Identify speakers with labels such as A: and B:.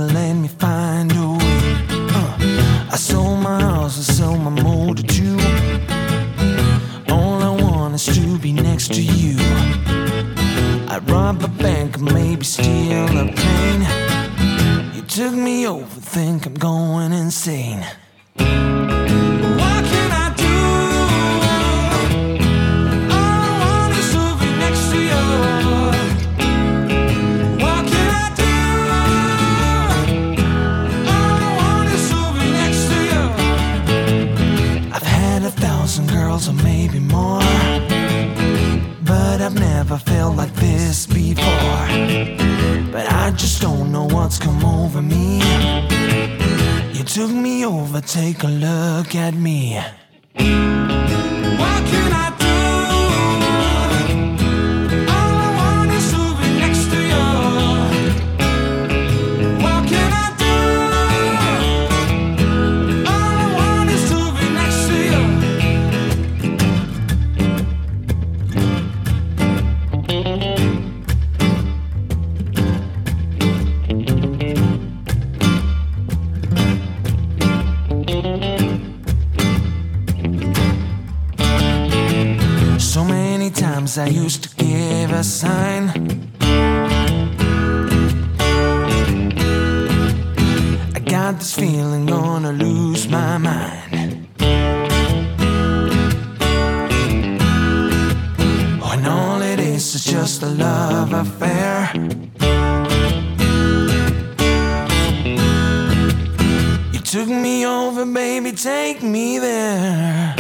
A: let me find a way. I sold my house, I sold my motor too. All I want is to be next to you. I'd rob a bank, maybe steal a plane. You took me over, think I'm going insane. What can I do? All I want is to be next to you. What can I do? All I want is to be next to you. I've had 1,000 girls or maybe more, but I've never felt like this before. But I just don't know what's come over me. You took me over, take a look at me. What can I do? All I want is to be next to you. What can I do? All I want is to be next to you. So many times I used to give a sign. I got this feeling, gonna lose my mind. When all it is just a love affair. You took me over, baby, take me there.